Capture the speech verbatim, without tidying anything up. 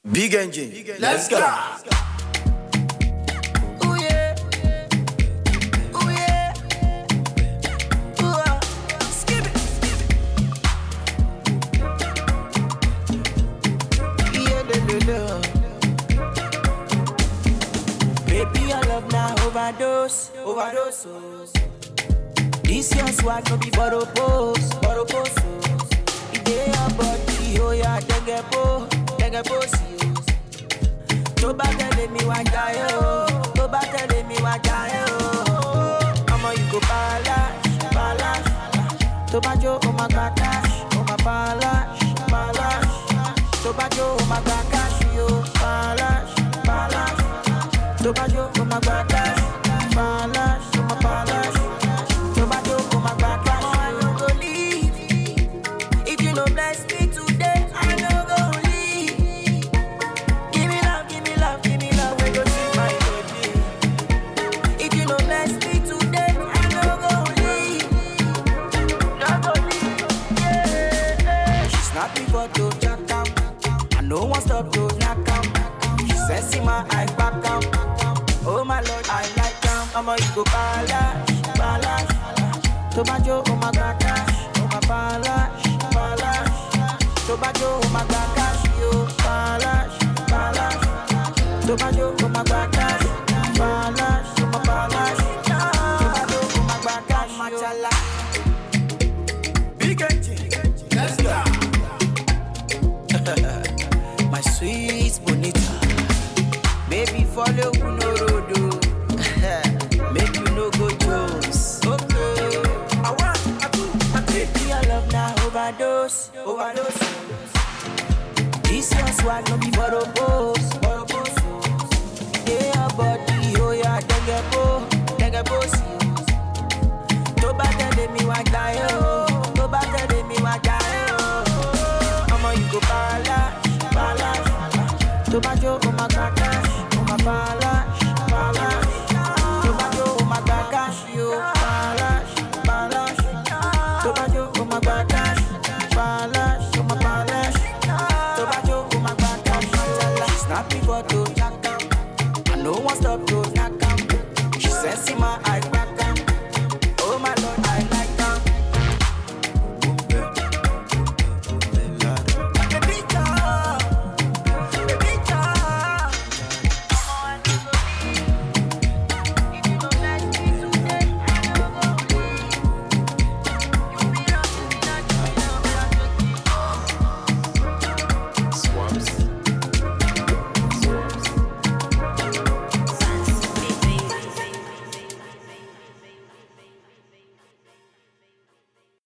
Big engine, let's go. Ooh yeah, ooh yeah, ooh ah, skip it. Yeah, da, da, da. Baby, your love now overdose, overdose. oh. This your swag no be borrow pose, borrow pose. oh. It dey your body, oh yeah, dengue po, dengue pose. Tó bá tẹ̀lé mi wá jayé o, tó bá tẹ̀lé mi wá jayé o. Ọmọ yìí kò balash, balash. Tó bá jó o máa gba cash, o máa balash, balash. Tó bá jó o máa gba cash yo, balash, balash. Tó bá jó o máa gba cash, balash, o máa balash. Tó bá jó o máa gba cash yo. I no go leave, if you no bless me today, I no go leave. Give me love, give me love, give me love, we go see my body. If you no bless me today, I no go leave, no go leave, yeah. She snap me photo, jack am, I no one stop to knock am. She says see my eye back am, oh my lord, I like am. I'ma you go balash, balash. Tó bá jó, oh my god, cash, oh my balash, balash. Tó bá jó, oh my god, cash, yo, balash, balash. Tó bá jó, oh my god, cash, balash, oh my balash. Tó bá jó, oh my god, cash, machala. Big engine, let's go. My sweet bonita, baby follow who no road, oh. Make you no go Jones. Okay, I want, I do, I take. baby your love now overdose, overdose. This your swag no be borrow pose, borrow pose. Yeah, your body, oh yeah, dengue po, dengue pose. Tó bá tẹ̀lé mi wá jayé o, tó bá tẹ̀lé mi wá jayé o. Ọmọ yìí kò balash, balash. Tó bá jó o máa gba cash, o máa balash, balash. Tó bá jó o máa gba cash yo, balash, balash. Tó bá jó o máa gba cash, balash, o máa balash. Tó bá jó o máa gba cash, machala. Snap me photo.